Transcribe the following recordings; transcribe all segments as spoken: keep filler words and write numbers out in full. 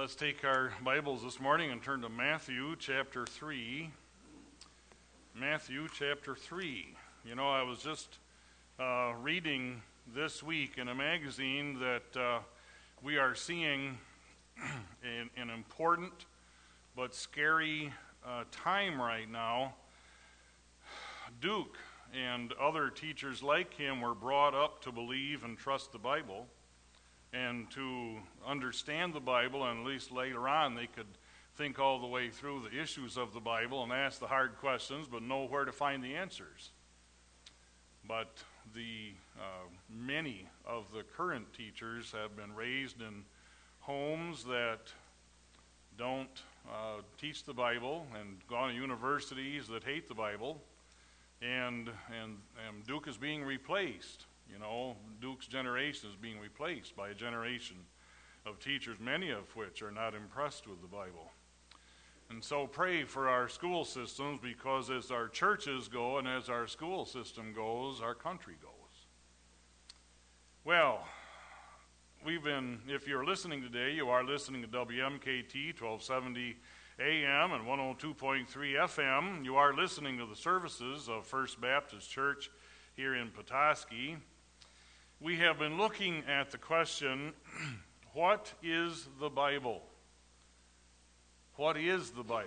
Let's take our Bibles this morning and turn to Matthew chapter three. Matthew chapter three. You know, I was just uh, reading this week in a magazine that uh, we are seeing an, an important but scary uh, time right now. Duke and other teachers like him were brought up to believe and trust the Bible and to understand the Bible, and at least later on they could think all the way through the issues of the Bible and ask the hard questions, but know where to find the answers. But the uh, many of the current teachers have been raised in homes that don't uh, teach the Bible and gone to universities that hate the Bible, and and, and Duke is being replaced. You know, Duke's generation is being replaced by a generation of teachers, many of which are not impressed with the Bible. And so pray for our school systems, because as our churches go and as our school system goes, our country goes. Well, we've been, if you're listening today, you are listening to W M K T twelve seventy A M and one oh two point three F M. You are listening to the services of First Baptist Church here in Petoskey. We have been looking at the question, what is the Bible? What is the Bible?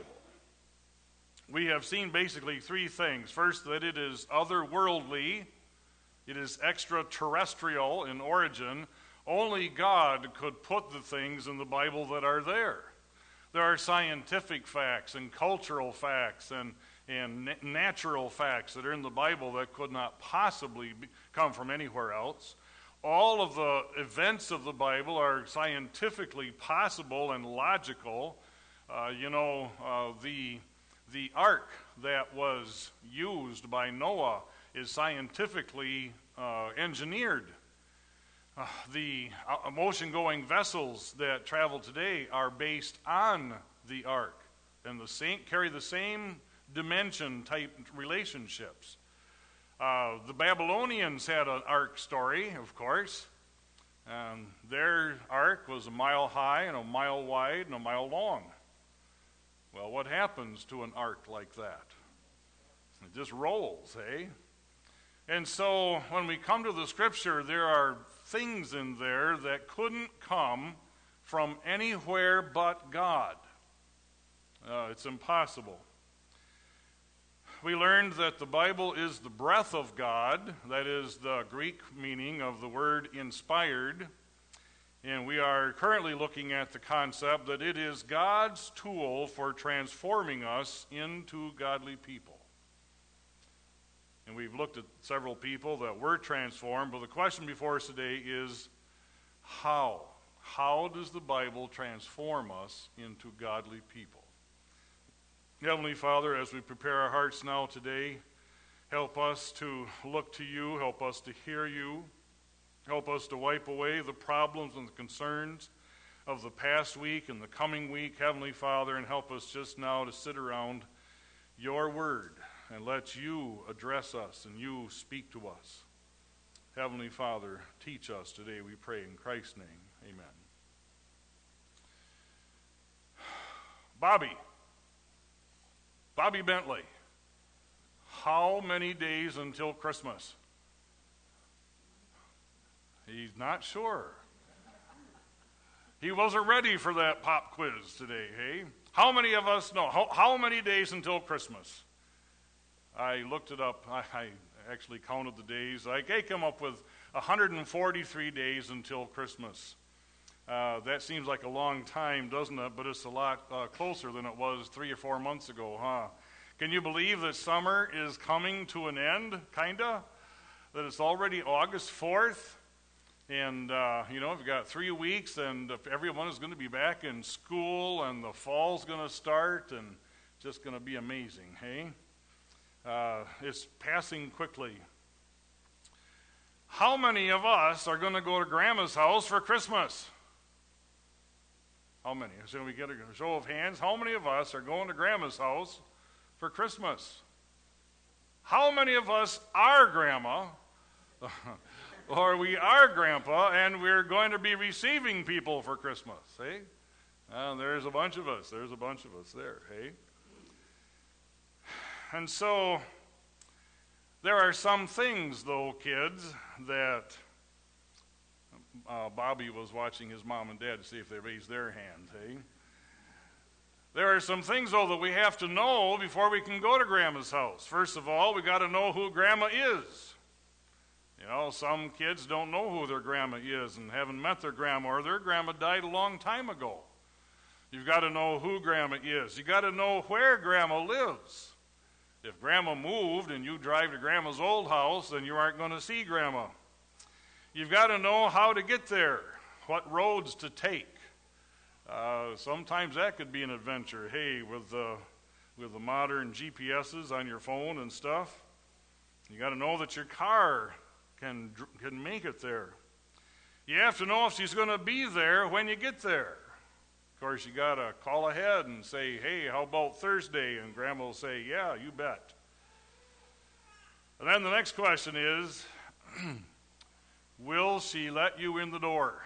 We have seen basically three things. First, that it is otherworldly, it is extraterrestrial in origin. Only God could put the things in the Bible that are there. There are scientific facts and cultural facts and, and natural facts that are in the Bible that could not possibly be, come from anywhere else. All of the events of the Bible are scientifically possible and logical. Uh, you know, uh, the, the ark that was used by Noah is scientifically uh, engineered. Uh, the uh, ocean-going vessels that travel today are based on the ark and the same, carry the same dimension-type relationships. Uh, the Babylonians had an ark story, of course. Um, their ark was a mile high and a mile wide and a mile long. Well, what happens to an ark like that? It just rolls, eh? And so when we come to the Scripture, there are things in there that couldn't come from anywhere but God. Uh, it's impossible. We learned that the Bible is the breath of God. That is the Greek meaning of the word inspired. And we are currently looking at the concept that it is God's tool for transforming us into godly people. And we've looked at several people that were transformed, but the question before us today is how? How does the Bible transform us into godly people? Heavenly Father, as we prepare our hearts now today, help us to look to you, help us to hear you, help us to wipe away the problems and the concerns of the past week and the coming week, Heavenly Father, and help us just now to sit around your word and let you address us and you speak to us. Heavenly Father, teach us today, we pray in Christ's name. Amen. Bobby. Bobby Bentley. How many days until Christmas? He's not sure. He wasn't ready for that pop quiz today, hey? How many of us know? How, how many days until Christmas? I looked it up. I, I actually counted the days. I came up with one hundred forty-three days until Christmas. Uh, that seems like a long time, doesn't it? But it's a lot uh, closer than it was three or four months ago, huh? Can you believe that summer is coming to an end, kinda? That it's already August fourth? And, uh, you know, we've got three weeks, and everyone is going to be back in school, and the fall's going to start, and just going to be amazing, hey? Uh, it's passing quickly. How many of us are going to go to Grandma's house for Christmas? How many? So we get a show of hands. How many of us are going to Grandma's house for Christmas? How many of us are Grandma? Or we are Grandpa, and we're going to be receiving people for Christmas, eh? Uh, there's a bunch of us. There's a bunch of us there, hey? And so there are some things, though, kids, that uh, Bobby was watching his mom and dad to see if they raised their hands, hey? There are some things, though, that we have to know before we can go to Grandma's house. First of all, we got to know who Grandma is. You know, some kids don't know who their grandma is and haven't met their grandma, or their grandma died a long time ago. You've got to know who Grandma is. You've got to know where Grandma lives. If Grandma moved and you drive to Grandma's old house, then you aren't going to see Grandma. You've got to know how to get there, what roads to take. Uh, sometimes that could be an adventure. Hey, with the, with the modern G P S's on your phone and stuff, you got to know that your car can can make it there. You have to know if she's going to be there when you get there. Of course, you got to call ahead and say, hey, how about Thursday? And Grandma will say, yeah, you bet. And then the next question is, will she let you in the door?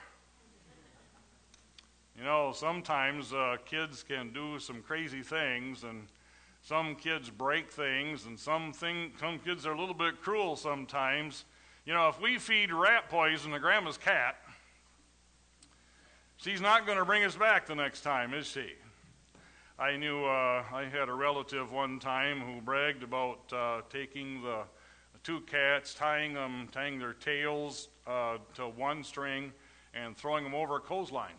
You know, sometimes uh, kids can do some crazy things, and some kids break things, and some, thing, some kids are a little bit cruel sometimes. You know, if we feed rat poison to Grandma's cat, she's not going to bring us back the next time, is she? I knew uh, I had a relative one time who bragged about uh, taking the two cats, tying them, tying their tails uh, to one string, and throwing them over a clothesline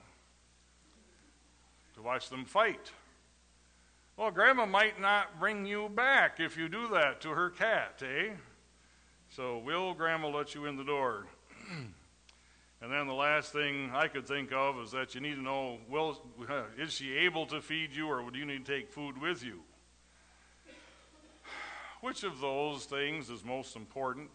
to watch them fight. Well, Grandma might not bring you back if you do that to her cat, eh? So will Grandma let you in the door? And then the last thing I could think of is that you need to know, will, is she able to feed you, or do you need to take food with you? Which of those things is most important?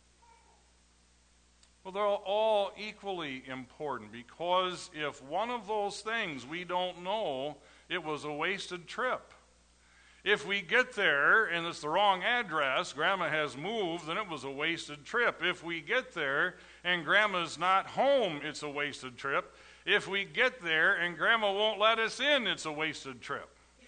Well, they're all equally important, because if one of those things we don't know, it was a wasted trip. If we get there and it's the wrong address, Grandma has moved, then it was a wasted trip. If we get there and Grandma's not home, it's a wasted trip. If we get there and Grandma won't let us in, it's a wasted trip.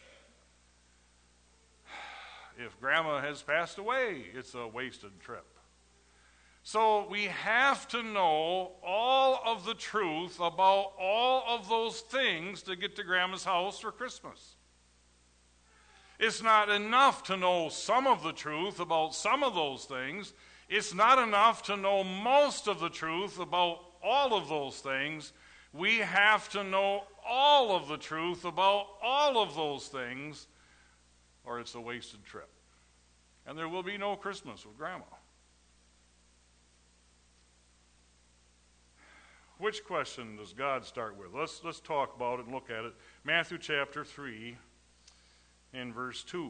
If Grandma has passed away, it's a wasted trip. So we have to know all of the truth about all of those things to get to Grandma's house for Christmas. It's not enough to know some of the truth about some of those things. It's not enough to know most of the truth about all of those things. We have to know all of the truth about all of those things, or it's a wasted trip. And there will be no Christmas with Grandma. Which question does God start with? Let's, let's talk about it and look at it. Matthew chapter three and verse two.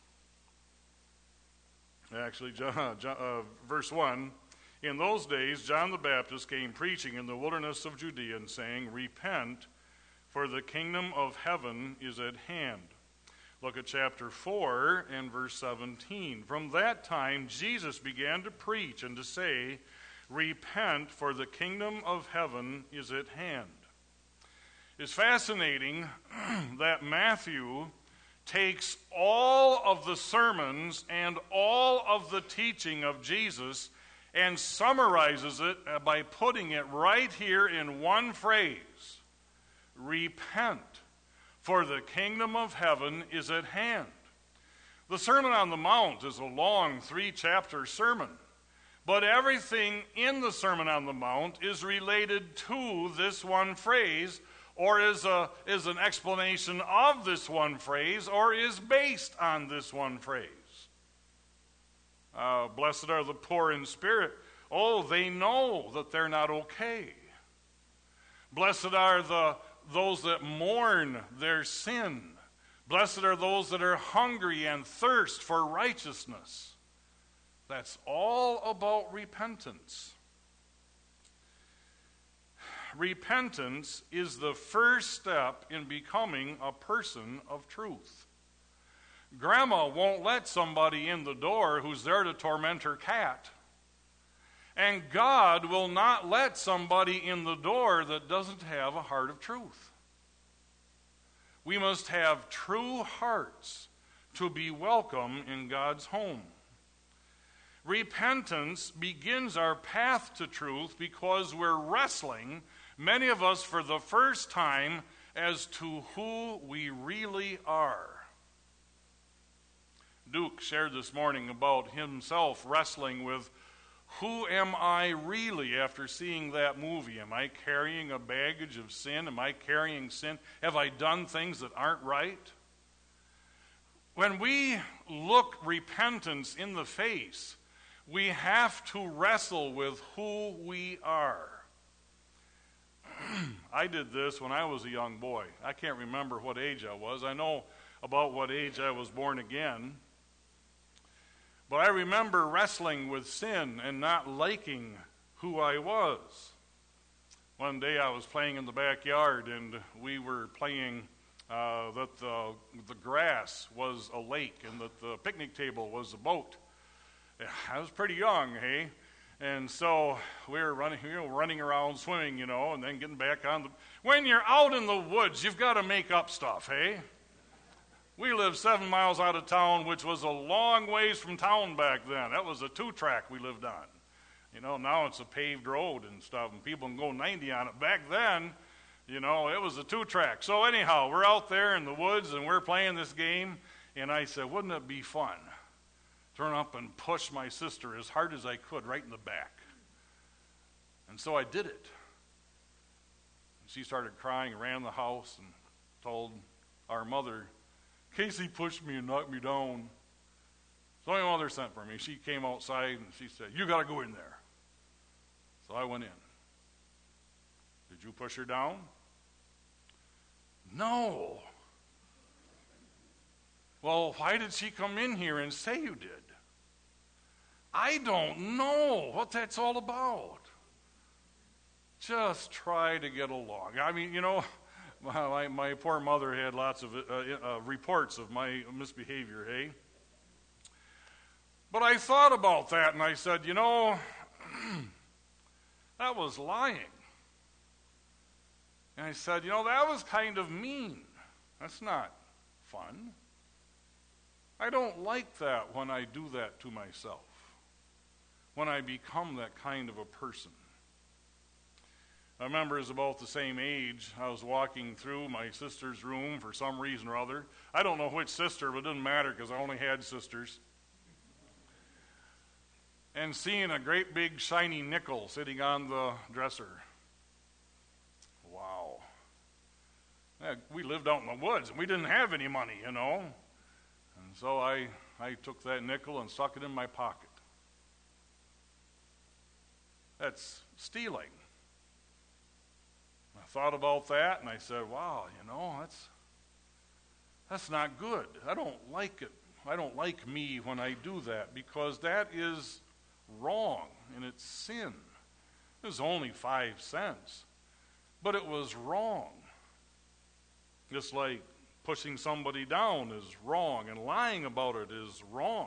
Actually, John, John, uh, verse one. In those days, John the Baptist came preaching in the wilderness of Judea and saying, repent, for the kingdom of heaven is at hand. Look at chapter four and verse seventeen. From that time, Jesus began to preach and to say, repent, for the kingdom of heaven is at hand. It's fascinating that Matthew takes all of the sermons and all of the teaching of Jesus and summarizes it by putting it right here in one phrase. Repent, for the kingdom of heaven is at hand. The Sermon on the Mount is a long three-chapter sermon. But everything in the Sermon on the Mount is related to this one phrase, or is, a, is an explanation of this one phrase, or is based on this one phrase. Uh, blessed are the poor in spirit. Oh, they know that they're not okay. Blessed are the those that mourn their sin. Blessed are those that are hungry and thirst for righteousness. That's all about repentance. Repentance is the first step in becoming a person of truth. Grandma won't let somebody in the door who's there to torment her cat. And God will not let somebody in the door that doesn't have a heart of truth. We must have true hearts to be welcome in God's home. Repentance begins our path to truth because we're wrestling, many of us for the first time, as to who we really are. Duke shared this morning about himself wrestling with, who am I really after seeing that movie? Am I carrying a baggage of sin? Am I carrying sin? Have I done things that aren't right? When we look repentance in the face, we have to wrestle with who we are. I did this when I was a young boy. I can't remember what age I was. I know about what age I was born again. But I remember wrestling with sin and not liking who I was. One day I was playing in the backyard, and we were playing uh, that the, the grass was a lake and that the picnic table was a boat. I was pretty young, hey? And so we were running, you know, running around, swimming, you know, and then getting back on the... When you're out in the woods, you've got to make up stuff, hey? We lived seven miles out of town, which was a long ways from town back then. That was a two-track we lived on. You know, now it's a paved road and stuff, and people can go ninety on it. Back then, you know, it was a two-track. So anyhow, we're out there in the woods, and we're playing this game, and I said, wouldn't it be fun? Turn up and push my sister as hard as I could right in the back. And so I did it. And she started crying, ran the house, and told our mother, Casey pushed me and knocked me down. So my mother sent for me. She came outside and she said, you got to go in there. So I went in. Did you push her down? No. Well, why did she come in here and say you did? I don't know what that's all about. Just try to get along. I mean, you know, my, my poor mother had lots of uh, uh, reports of my misbehavior, hey? But I thought about that and I said, you know, that was lying. And I said, you know, that was kind of mean. That's not fun. I don't like that when I do that to myself, when I become that kind of a person. I remember as about the same age, I was walking through my sister's room for some reason or other. I don't know which sister, but it didn't matter because I only had sisters. And seeing a great big shiny nickel sitting on the dresser. Wow. Yeah, we lived out in the woods and we didn't have any money, you know. And so I, I took that nickel and stuck it in my pocket. That's stealing. I thought about that and I said, wow, you know, that's that's not good. I don't like it. I don't like me when I do that because that is wrong and it's sin. It was only five cents, but it was wrong. Just like pushing somebody down is wrong and lying about it is wrong.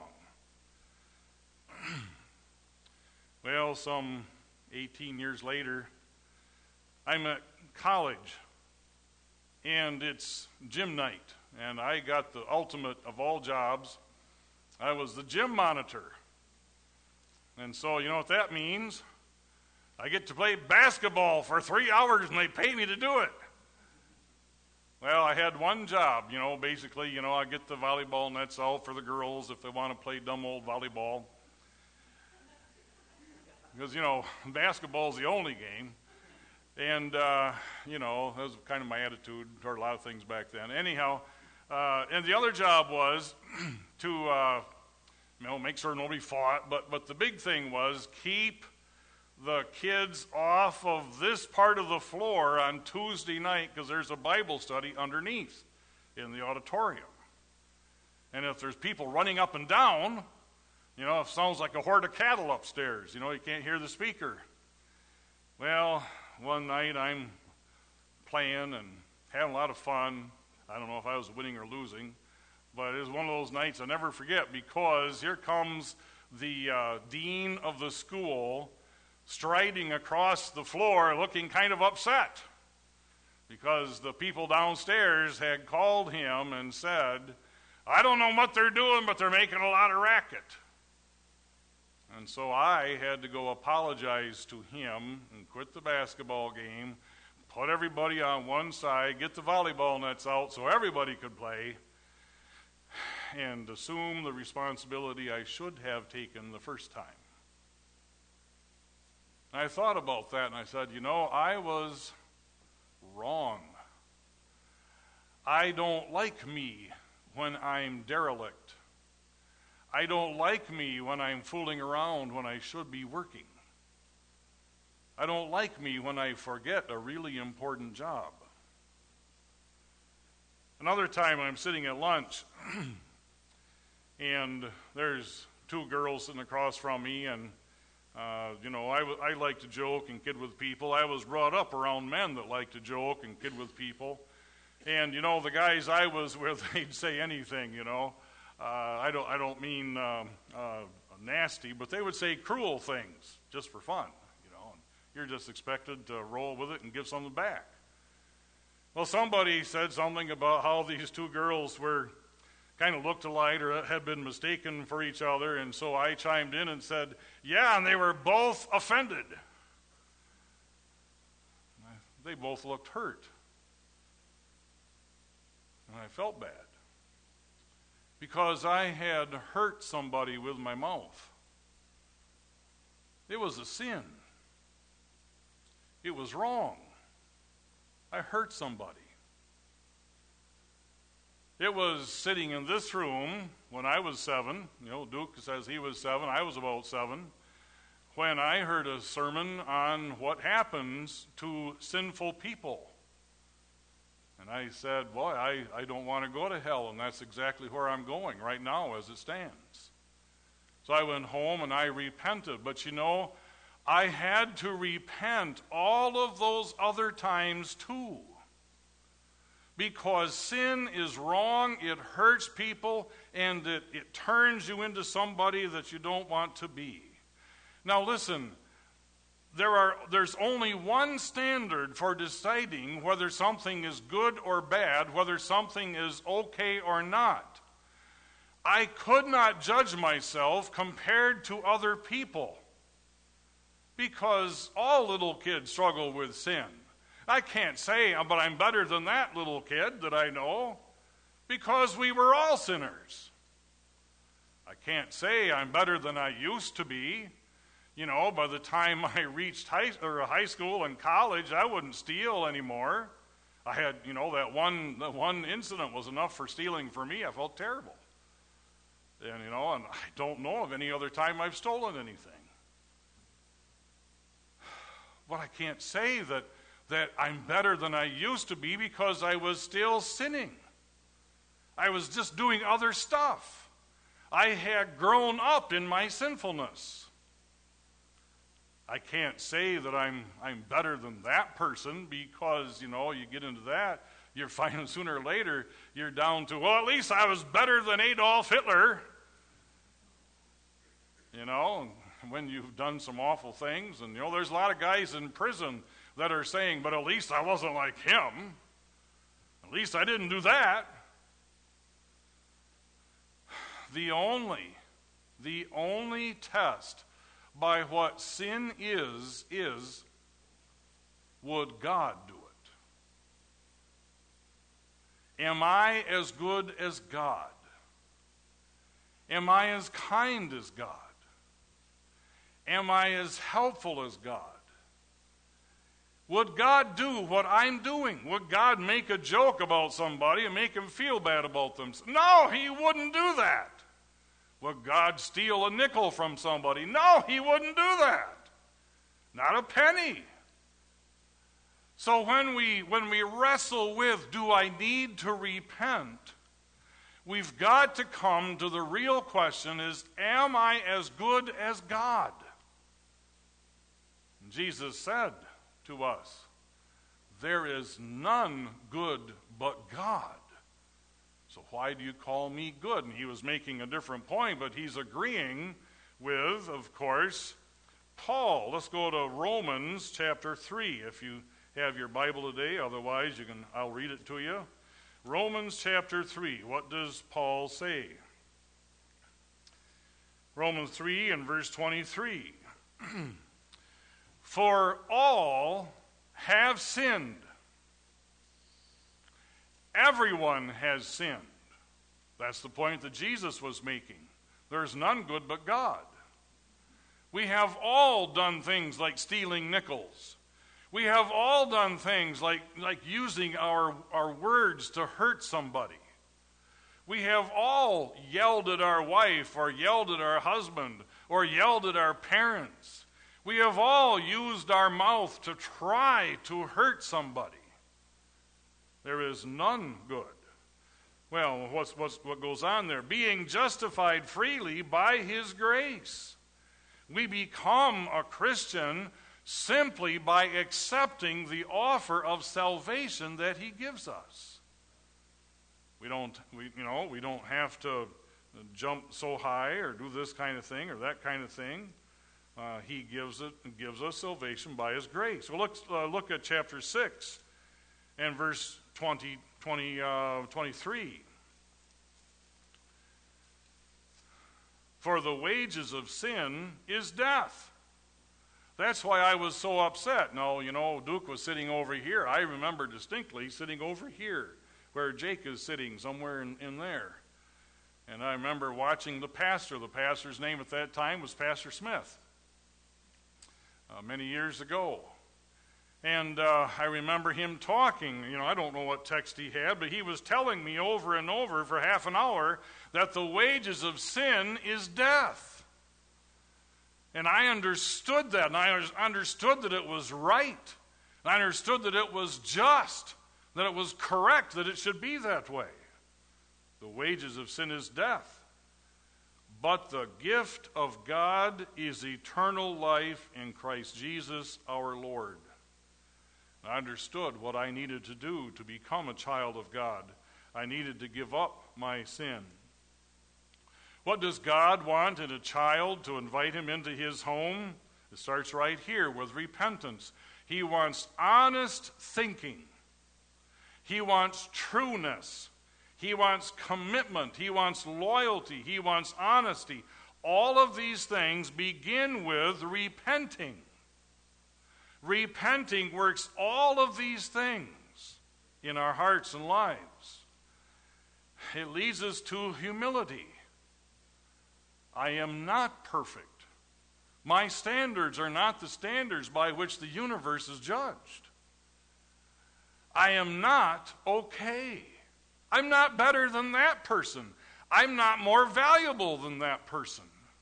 Well, some eighteen years later, I'm at college, and it's gym night, and I got the ultimate of all jobs. I was the gym monitor. And so, you know what that means? I get to play basketball for three hours, and they pay me to do it. Well, I had one job, you know, basically, you know, I get the volleyball nets out for the girls if they want to play dumb old volleyball. Because, you know, basketball's the only game. And, uh, you know, that was kind of my attitude toward a lot of things back then. Anyhow, uh, and the other job was to, uh, you know, make sure nobody fought. But, but the big thing was keep the kids off of this part of the floor on Tuesday night because there's a Bible study underneath in the auditorium. And if there's people running up and down, you know, it sounds like a herd of cattle upstairs. You know, you can't hear the speaker. Well, one night I'm playing and having a lot of fun. I don't know if I was winning or losing, but it was one of those nights I'll never forget because here comes the uh, dean of the school striding across the floor looking kind of upset. because the people downstairs had called him and said, I don't know what they're doing, but they're making a lot of racket. And so I had to go apologize to him and quit the basketball game, put everybody on one side, get the volleyball nets out so everybody could play, and assume the responsibility I should have taken the first time. And I thought about that and I said, you know, I was wrong. I don't like me when I'm derelict. I don't like me when I'm fooling around when I should be working. I don't like me when I forget a really important job. Another time I'm sitting at lunch and there's two girls sitting across from me, and uh, you know, I, w- I like to joke and kid with people. I was brought up around men that like to joke and kid with people. And, you know, the guys I was with, they'd say anything, you know. Uh, I don't I don't mean uh, uh, nasty, but they would say cruel things just for fun, you know. And you're just expected to roll with it and give something back. Well, somebody said something about how these two girls were kind of looked alike or had been mistaken for each other, and so I chimed in and said, yeah, and they were both offended. They both looked hurt. And I felt bad because I had hurt somebody with my mouth. It was a sin. It was wrong. I hurt somebody. It was sitting in this room when I was seven. You know, Duke says he was seven. I was about seven. When I heard a sermon on what happens to sinful people. And I said, boy, I, I don't want to go to hell, and that's exactly where I'm going right now as it stands. So I went home and I repented. But you know, I had to repent all of those other times too. Because sin is wrong, it hurts people, and it, it turns you into somebody that you don't want to be. Now listen, there are there's only one standard for deciding whether something is good or bad, whether something is okay or not. I could not judge myself compared to other people because all little kids struggle with sin. I can't say, but I'm better than that little kid that I know because we were all sinners. I can't say I'm better than I used to be. You know, by the time I reached high, or high school and college, I wouldn't steal anymore. I had, you know, that one, that one incident was enough for stealing for me. I felt terrible. And, you know, and I don't know of any other time I've stolen anything. But I can't say that, that I'm better than I used to be because I was still sinning. I was just doing other stuff. I had grown up in my sinfulness. I can't say that I'm I'm better than that person because, you know, you get into that, you're finding sooner or later you're down to, well, at least I was better than Adolf Hitler. You know, when you've done some awful things. And, you know, there's a lot of guys in prison that are saying, but at least I wasn't like him. At least I didn't do that. The only, the only test by what sin is, is, would God do it? Am I as good as God? Am I as kind as God? Am I as helpful as God? Would God do what I'm doing? Would God make a joke about somebody and make him feel bad about them? No, he wouldn't do that. Would God steal a nickel from somebody? No, he wouldn't do that. Not a penny. So when we when we wrestle with, do I need to repent? We've got to come to the real question is, am I as good as God? And Jesus said to us, there is none good but God. So why do you call me good? And he was making a different point, but he's agreeing with, of course, Paul. Let's go to Romans chapter three, if you have your Bible today. Otherwise, you can. I'll read it to you. Romans chapter three. What does Paul say? Romans three and verse twenty-three. For all have sinned. Everyone has sinned. That's the point that Jesus was making. There's none good but God. We have all done things like stealing nickels. We have all done things like, like using our, our words to hurt somebody. We have all yelled at our wife or yelled at our husband or yelled at our parents. We have all used our mouth to try to hurt somebody. There is none good. Well, what's, what's, what goes on there? Being justified freely by his grace. We become a Christian simply by accepting the offer of salvation that he gives us. We don't, we, you know, we don't have to jump so high or do this kind of thing or that kind of thing. Uh, he gives it, gives us salvation by his grace. Well, look, uh, look at chapter six and verse twenty, twenty, uh, twenty-three. For the wages of sin is death. That's why I was so upset. No, you know, Duke was sitting over here. I remember distinctly sitting over here where Jake is sitting, somewhere in, in there. And I remember watching the pastor. The pastor's name at that time was Pastor Smith, uh, many years ago. And uh, I remember him talking. You know, I don't know what text he had, but he was telling me over and over for half an hour that the wages of sin is death. And I understood that, and I understood that it was right. And I understood that it was just, that it was correct, that it should be that way. The wages of sin is death. But the gift of God is eternal life in Christ Jesus our Lord. I understood what I needed to do to become a child of God. I needed to give up my sin. What does God want in a child to invite him into his home? It starts right here with repentance. He wants honest thinking. He wants trueness. He wants commitment. He wants loyalty. He wants honesty. All of these things begin with repenting. Repenting works all of these things in our hearts and lives. It leads us to humility. I am not perfect. My standards are not the standards by which the universe is judged. I am not okay. I'm not better than that person. I'm not more valuable than that person.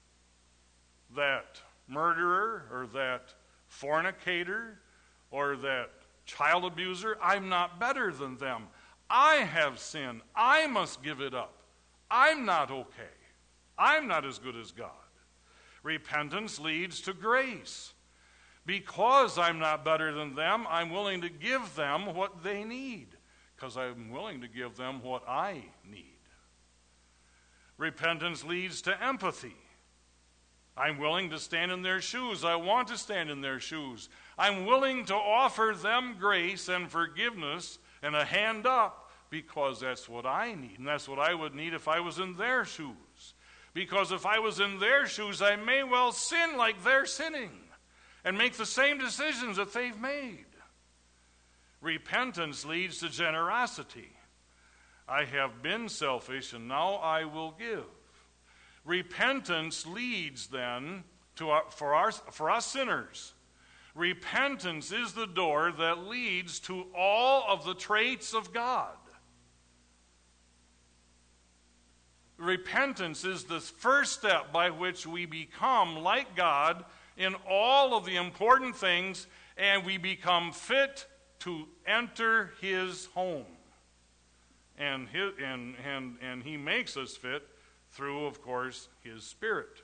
That murderer or that fornicator or that child abuser, I'm not better than them. I have sinned. I must give it up. I'm not okay. I'm not as good as God. Repentance leads to grace. Because I'm not better than them, I'm willing to give them what they need, because I'm willing to give them what I need. Repentance leads to empathy. I'm willing to stand in their shoes. I want to stand in their shoes. I'm willing to offer them grace and forgiveness and a hand up because that's what I need, and that's what I would need if I was in their shoes. Because if I was in their shoes, I may well sin like they're sinning and make the same decisions that they've made. Repentance leads to generosity. I have been selfish, and now I will give. Repentance leads then to our, for our, for us sinners. Repentance is the door that leads to all of the traits of God. Repentance is the first step by which we become like God in all of the important things, and we become fit to enter his home. And, his, and, and, and he makes us fit through, of course, his Spirit.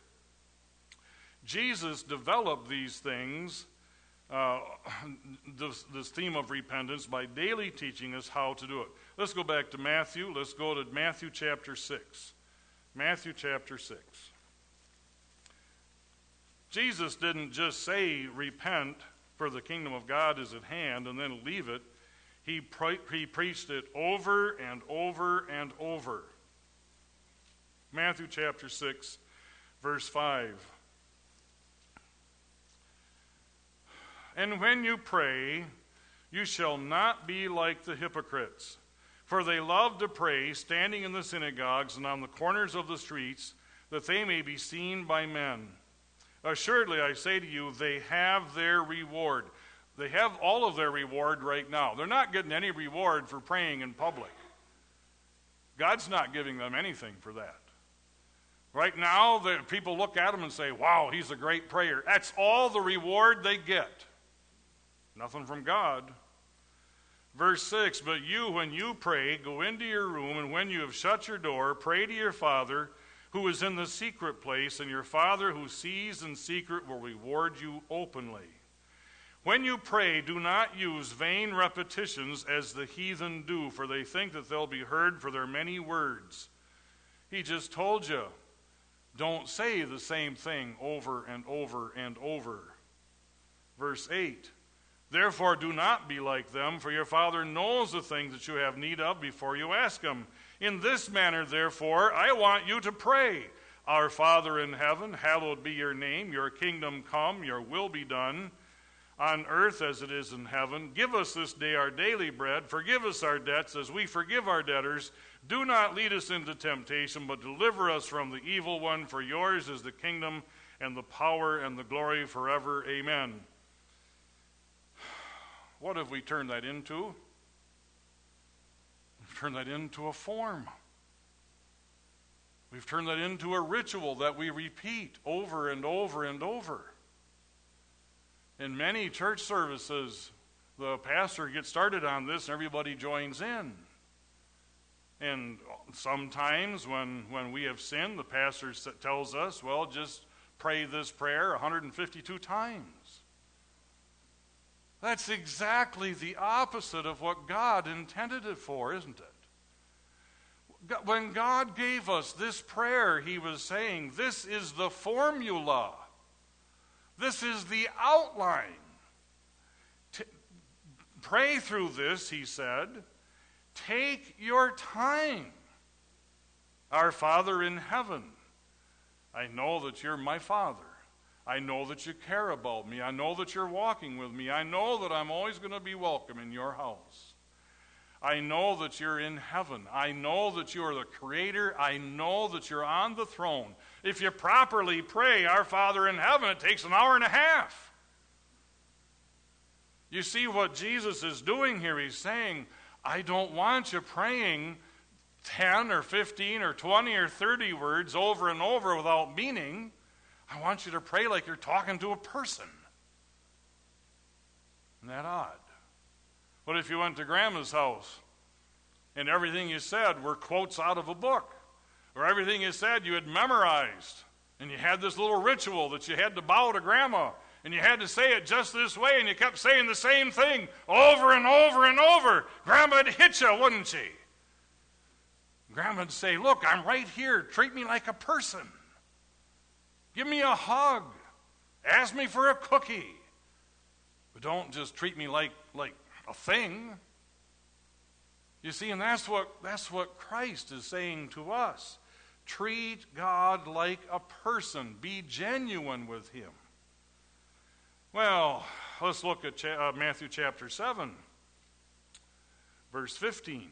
Jesus developed these things, uh, this, this theme of repentance, by daily teaching us how to do it. Let's go back to Matthew. Let's go to Matthew chapter six. Matthew chapter six. Jesus didn't just say repent for the kingdom of God is at hand, and then leave it. He, pre- he preached it over and over and over. Matthew chapter six, verse five. And when you pray, you shall not be like the hypocrites, for they love to pray, standing in the synagogues and on the corners of the streets, that they may be seen by men. Assuredly, I say to you, they have their reward. They have all of their reward right now. They're not getting any reward for praying in public. God's not giving them anything for that. Right now, the people look at him and say, wow, he's a great prayer. That's all the reward they get. Nothing from God. Verse six, but you, when you pray, go into your room, and when you have shut your door, pray to your Father who is in the secret place, and your Father who sees in secret will reward you openly. When you pray, do not use vain repetitions as the heathen do, for they think that they'll be heard for their many words. He just told you, don't say the same thing over and over and over. Verse eight, therefore do not be like them, for your Father knows the things that you have need of before you ask him. In this manner, therefore, I want you to pray. Our Father in heaven, hallowed be your name. Your kingdom come, your will be done, on earth as it is in heaven. Give us this day our daily bread. Forgive us our debts as we forgive our debtors. Do not lead us into temptation, but deliver us from the evil one. For yours is the kingdom and the power and the glory forever. Amen. What have we turned that into? We've turned that into a form. We've turned that into a ritual that we repeat over and over and over. In many church services, the pastor gets started on this and everybody joins in. And sometimes when, when we have sinned, the pastor tells us, well, just pray this prayer one hundred fifty-two times. That's exactly the opposite of what God intended it for, isn't it? When God gave us this prayer, he was saying, this is the formula. This is the outline. T- pray through this, he said. Take your time. Our Father in heaven, I know that you're my Father. I know that you care about me. I know that you're walking with me. I know that I'm always going to be welcome in your house. I know that you're in heaven. I know that you are the creator. I know that you're on the throne. If you properly pray, our Father in heaven, it takes an hour and a half. You see what Jesus is doing here? He's saying, I don't want you praying ten or fifteen or twenty or thirty words over and over without meaning. I want you to pray like you're talking to a person. Isn't that odd? What if you went to Grandma's house and everything you said were quotes out of a book? Or everything you said you had memorized, and you had this little ritual that you had to bow to Grandma, and you had to say it just this way, and you kept saying the same thing over and over and over. Grandma'd hit you, wouldn't she? Grandma'd say, look, I'm right here. Treat me like a person. Give me a hug. Ask me for a cookie. But don't just treat me like, like a thing. You see, and that's what, that's what Christ is saying to us. Treat God like a person. Be genuine with him. Well, let's look at cha- uh, Matthew chapter seven, verse fifteen.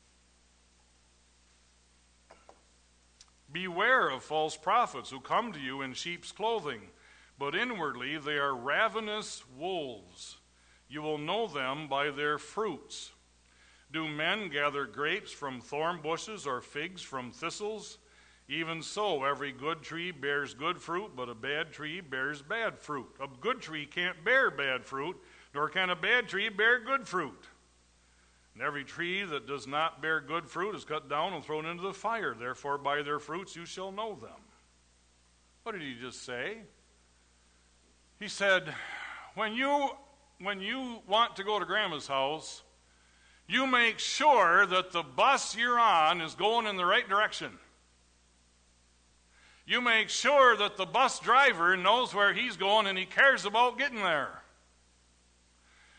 Beware of false prophets who come to you in sheep's clothing, but inwardly they are ravenous wolves. You will know them by their fruits. Do men gather grapes from thorn bushes or figs from thistles? Even so, every good tree bears good fruit, but a bad tree bears bad fruit. A good tree can't bear bad fruit, nor can a bad tree bear good fruit. And every tree that does not bear good fruit is cut down and thrown into the fire. Therefore, by their fruits you shall know them. What did he just say? He said, when you, when you want to go to Grandma's house, you make sure that the bus you're on is going in the right direction. You make sure that the bus driver knows where he's going and he cares about getting there.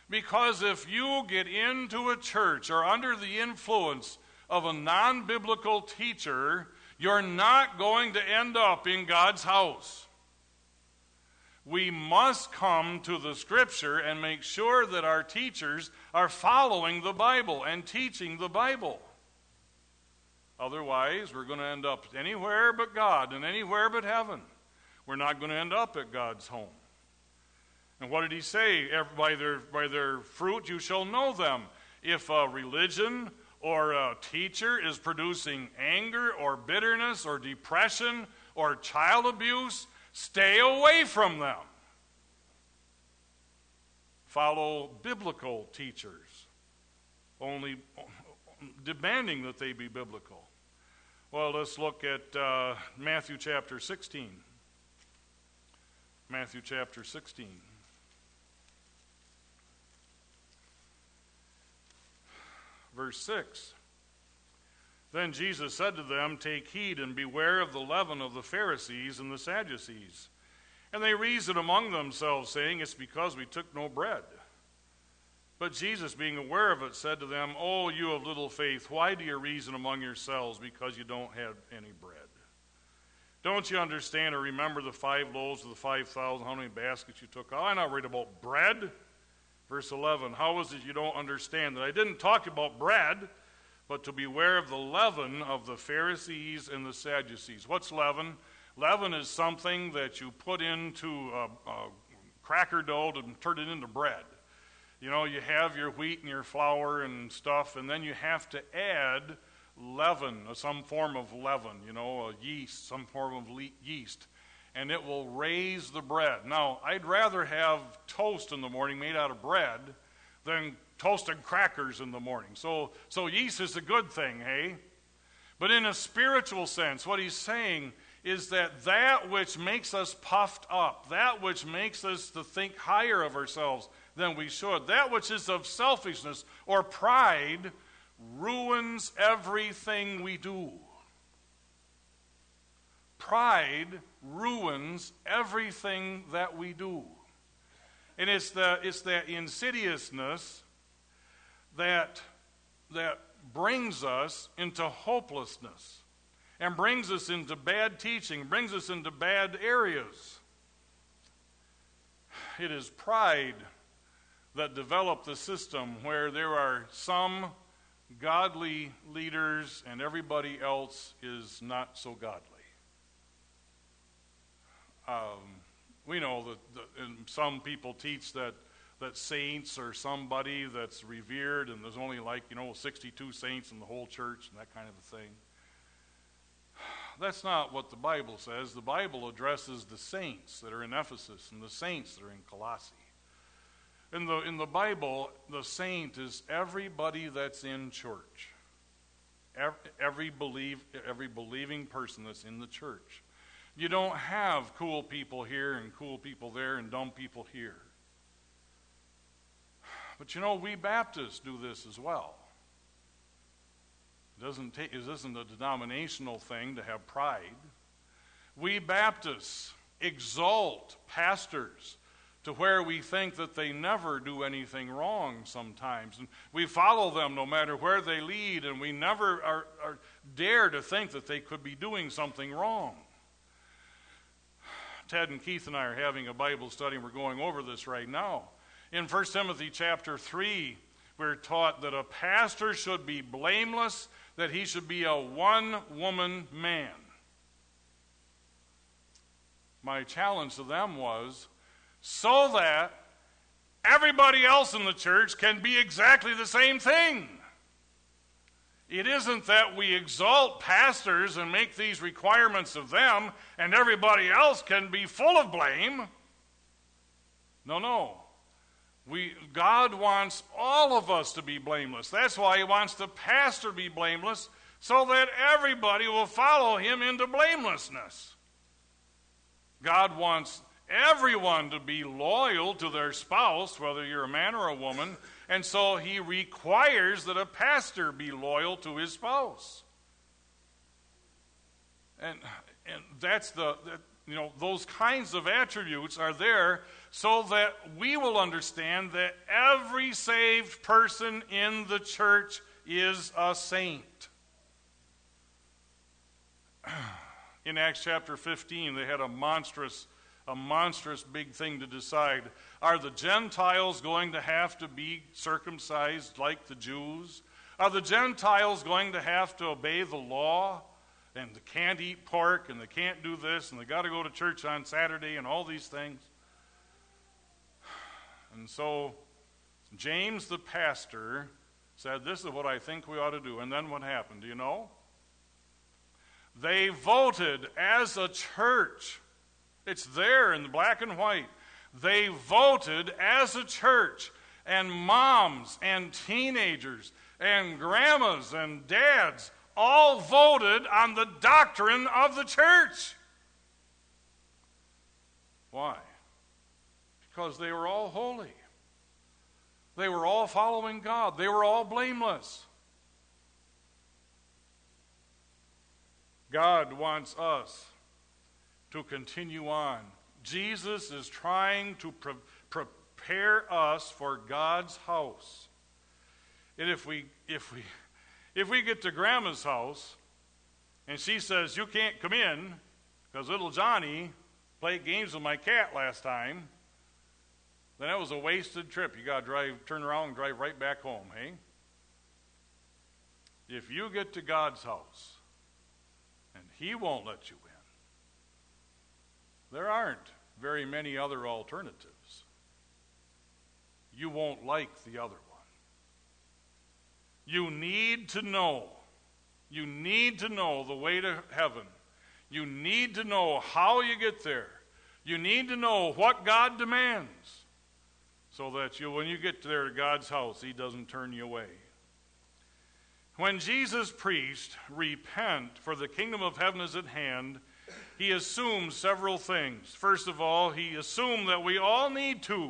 Because if you get into a church or under the influence of a non-biblical teacher, you're not going to end up in God's house. We must come to the Scripture and make sure that our teachers are following the Bible and teaching the Bible. Otherwise, we're going to end up anywhere but God and anywhere but heaven. We're not going to end up at God's home. And what did he say? By their, by their fruit you shall know them. If a religion or a teacher is producing anger or bitterness or depression or child abuse, stay away from them. Follow biblical teachers, only demanding that they be biblical. Well, let's look at uh, Matthew chapter sixteen. Matthew chapter sixteen. Verse six. Then Jesus said to them, "Take heed and beware of the leaven of the Pharisees and the Sadducees." And they reasoned among themselves, saying, "It's because we took no bread." But Jesus, being aware of it, said to them, "O you of little faith, why do you reason among yourselves because you don't have any bread? Don't you understand or remember the five loaves of the five thousand, how many baskets you took? Oh, I'm not worried about bread." Verse eleven, "How is it you don't understand that I didn't talk about bread, but to beware of the leaven of the Pharisees and the Sadducees?" What's leaven? Leaven is something that you put into a, a cracker dough to turn it into bread. You know, you have your wheat and your flour and stuff, and then you have to add leaven, some form of leaven, you know, a yeast, some form of le- yeast, and it will raise the bread. Now, I'd rather have toast in the morning made out of bread than toasted crackers in the morning. So, so yeast is a good thing, hey? But in a spiritual sense, what he's saying is that that which makes us puffed up, that which makes us to think higher of ourselves than we should, that which is of selfishness or pride, ruins everything we do. Pride ruins everything that we do. And it's the it's that insidiousness that that brings us into hopelessness and brings us into bad teaching, brings us into bad areas. It is pride that developed the system where there are some godly leaders and everybody else is not so godly. Um, we know that, that and some people teach that that saints are somebody that's revered, and there's only like, you know, sixty-two saints in the whole church and that kind of a thing. That's not what the Bible says. The Bible addresses the saints that are in Ephesus and the saints that are in Colossae. In the in the Bible, the saint is everybody that's in church. Every, every believe every believing person that's in the church. You don't have cool people here and cool people there and dumb people here. But you know, we Baptists do this as well. It doesn't take, it isn't a denominational thing to have pride. We Baptists exalt pastors to where we think that they never do anything wrong sometimes. And we follow them no matter where they lead, and we never are, are dare to think that they could be doing something wrong. Ted and Keith and I are having a Bible study, and we're going over this right now. In First Timothy chapter three, we're taught that a pastor should be blameless, that he should be a one-woman man. My challenge to them was, so that everybody else in the church can be exactly the same thing. It isn't that we exalt pastors and make these requirements of them and everybody else can be full of blame. No, no. We, God wants all of us to be blameless. That's why he wants the pastor to be blameless, so that everybody will follow him into blamelessness. God wants everyone to be loyal to their spouse, whether you're a man or a woman, and so he requires that a pastor be loyal to his spouse. And and that's the that, you know, those kinds of attributes are there so that we will understand that every saved person in the church is a saint. In Acts chapter fifteen, they had a monstrous, a monstrous big thing to decide. Are the Gentiles going to have to be circumcised like the Jews? Are the Gentiles going to have to obey the law? And they can't eat pork, and they can't do this, and they got to go to church on Saturday, and all these things. And so James the pastor said, this is what I think we ought to do. And then what happened? Do you know? They voted as a church. It's there in the black and white. They voted as a church, and moms and teenagers and grandmas and dads all voted on the doctrine of the church. Why? Because they were all holy. They were all following God. They were all blameless. God wants us to continue on. Jesus is trying to pre- prepare us for God's house. And if we if we if we get to Grandma's house and she says, you can't come in because little Johnny played games with my cat last time, then that was a wasted trip. You got to drive, turn around and drive right back home, hey? If you get to God's house and He won't let you in, there aren't very many other alternatives. You won't like the other one. You need to know. You need to know the way to heaven. You need to know how you get there. You need to know what God demands so that you, when you get there to God's house, He doesn't turn you away. When Jesus preached, repent, for the kingdom of heaven is at hand, He assumed several things. First of all, He assumed that we all need to.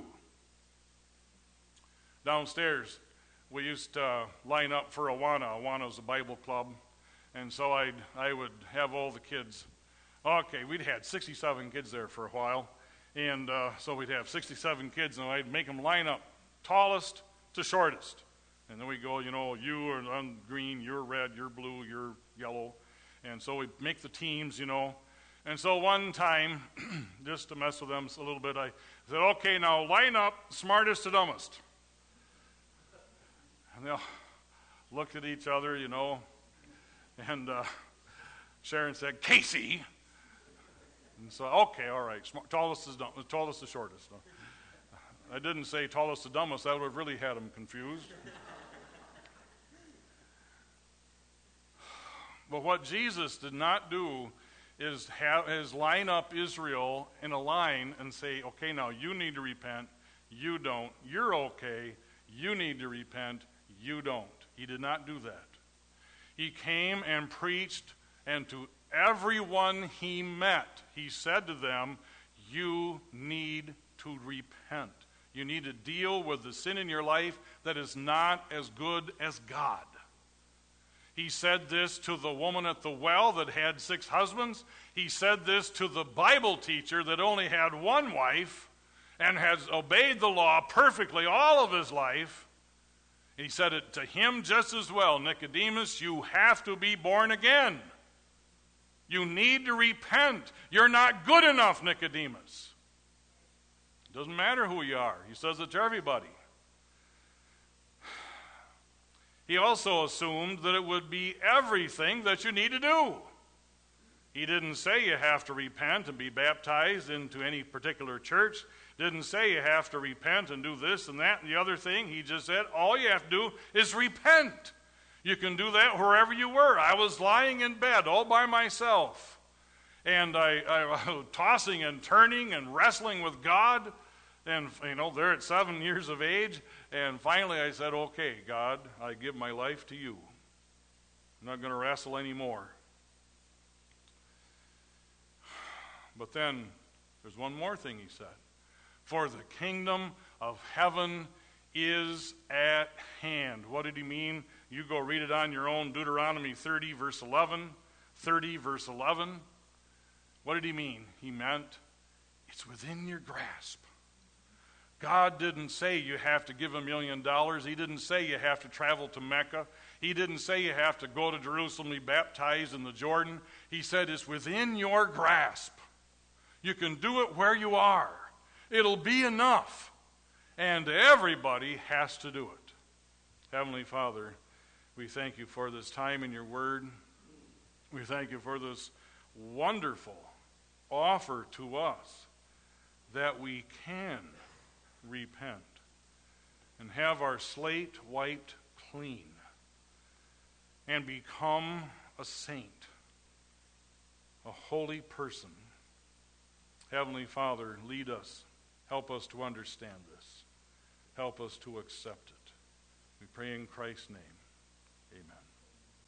Downstairs, we used to line up for Awana. Awana was a Bible club. And so I'd, I would have all the kids. Okay, we'd had sixty-seven kids there for a while. And uh, so we'd have sixty-seven kids, and I'd make them line up, tallest to shortest. And then we go, you know, you are on green, you're red, you're blue, you're yellow. And so we make the teams, you know. And so one time, just to mess with them a little bit, I said, okay, now line up smartest to dumbest. And they all looked at each other, you know, and uh, Sharon said, Casey. And so, okay, all right, smart, tallest is dumb, tallest is shortest. I didn't say tallest to dumbest. That would have really had them confused. But what Jesus did not do is, have, is line up Israel in a line and say, okay, now you need to repent, you don't. You're okay, you need to repent, you don't. He did not do that. He came and preached, and to everyone he met, he said to them, you need to repent. You need to deal with the sin in your life that is not as good as God. He said this to the woman at the well that had six husbands. He said this to the Bible teacher that only had one wife and has obeyed the law perfectly all of his life. He said it to him just as well. Nicodemus, you have to be born again. You need to repent. You're not good enough, Nicodemus. It doesn't matter who you are. He says it to everybody. He also assumed that it would be everything that you need to do. He didn't say you have to repent and be baptized into any particular church. Didn't say you have to repent and do this and that and the other thing. He just said all you have to do is repent. You can do that wherever you were. I was lying in bed all by myself. And I, I was tossing and turning and wrestling with God. And, you know, there at seven years of age. And finally I said, okay, God, I give my life to you. I'm not going to wrestle anymore. But then there's one more thing he said. For the kingdom of heaven is at hand. What did he mean? You go read it on your own. Deuteronomy thirty, verse eleven. thirty, verse eleven. What did he mean? He meant it's within your grasp. God didn't say you have to give a million dollars. He didn't say you have to travel to Mecca. He didn't say you have to go to Jerusalem and be baptized in the Jordan. He said it's within your grasp. You can do it where you are. It'll be enough. And everybody has to do it. Heavenly Father, we thank you for this time in your word. We thank you for this wonderful offer to us that we can repent and have our slate wiped clean and become a saint, a holy person. Heavenly Father, lead us. Help us to understand this. Help us to accept it. We pray in Christ's name.